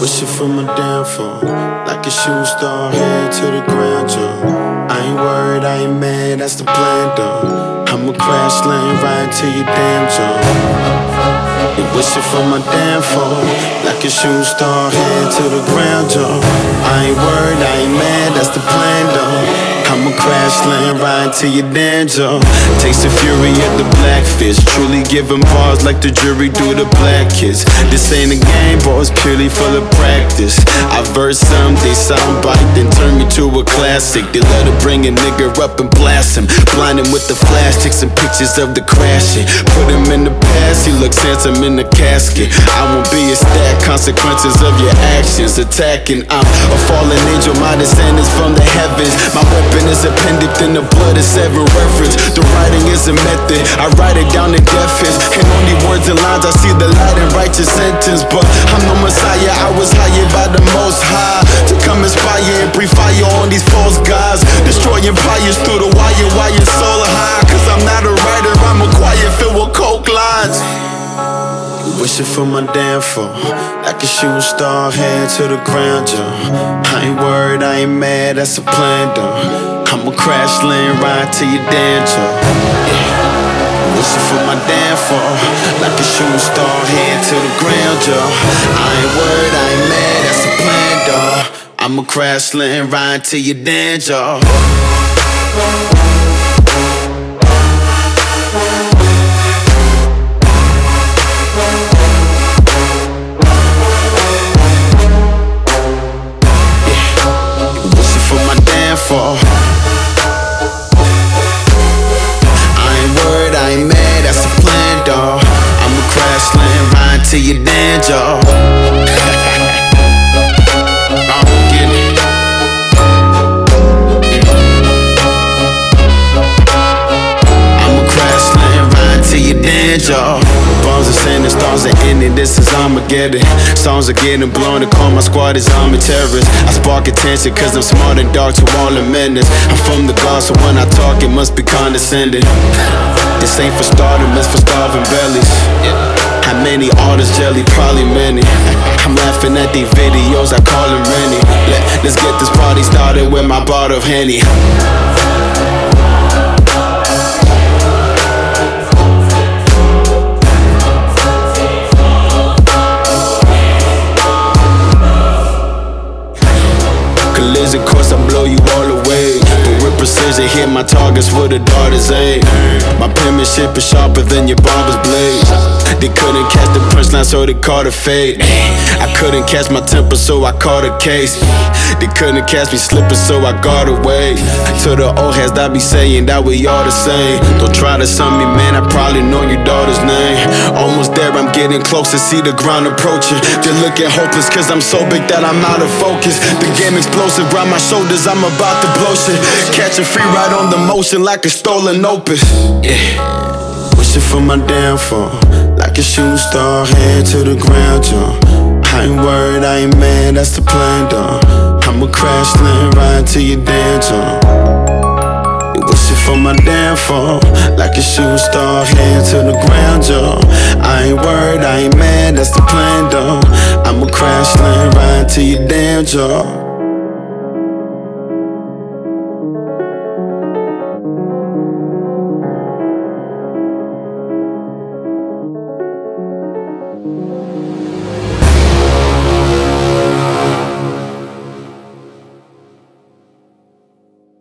Wishing for my downfall, like a shooting star, head to the ground, yo. I ain't worried, I ain't mad, that's the plan, though. I'ma crash land right to your damn jaw. You wishing for my downfall, like a shooting star, head to the ground, yo. I ain't worried, I ain't mad, that's the plan, though. I'ma crash land right to your damn jaw. Taste the fury of the blackfish, truly giving bars like the jury do the black kids. This ain't a game, boy, it's purely full of practice. I verse some, they sound bite, then turn me to a classic. They let her bring a nigga up and blast him, blind him with the flash, take some pictures of the crashing. Put him in the past, he looks handsome in the casket. I won't be a stat, consequences of your actions. Attacking, I'm a fallen angel, my descendants from the heavens. My weapon is appended in the blood is seven reference. The writing is a method, I write it down in death hits. And only words and lines, I see the light and righteous sentence. But I'm no messiah, I was hired by the most high to come inspire and breathe fire on these false gods. Destroy empires through the wire, why your soul high. Cause I'm not a writer, I'm a choir filled with coke lines. Wishing for my downfall, like a shooting star, head to the ground, yo. I ain't worried, I ain't mad, that's the plan, though. I'ma crash land right to your damn jaw. Yeah. Wishing for my downfall, like a shooting star, head to the ground, yo. I ain't worried, I ain't mad, that's the plan, though. I'ma crash land right to your damn jaw. I ain't worried, I ain't mad, that's the plan, dawg. I'ma crash land right to your damn jaw. I'm getting it. I'ma crash land right to your damn jaw. Bombs are sending, stars are ending, this is Armageddon. Songs are getting blown, to call my squad is army terrorists. I spark attention cause I'm smart and dark to all the menace. I'm from the God, so when I talk it must be condescending. This ain't for stardom, it's for starving bellies. How many artists jelly? Probably many. I'm laughing at these videos, I call them Rennie. Let's get this party started with my bottle of Henny. Collision course, I blow you all away. But with precision, hit my targets with a darter's aim. My penmanship is sharper than your barber's blade. They couldn't catch the punchline, so they caught a fade. I couldn't catch my temper, so I caught a case. They couldn't catch me slipping, so I got away. To the old heads, I be saying that we all the same. Don't try to sum me, man, I probably know your daughter's name. Almost there, I'm getting closer, see the ground approaching. They're looking hopeless, cause I'm so big that I'm out of focus. The game explosive, around my shoulders, I'm about to blow shit. Catching free right on the motion like a stolen opus. Yeah. Wishing for my downfall, like a shooting star, head to the ground, yo. I ain't worried, I ain't mad, that's the plan, though. I'ma crash land right to your damn jaw. You wishing for my downfall, like a shooting star, head to the ground, yo. I ain't worried, I ain't mad, that's the plan, though. I'ma crash land right to your damn jaw.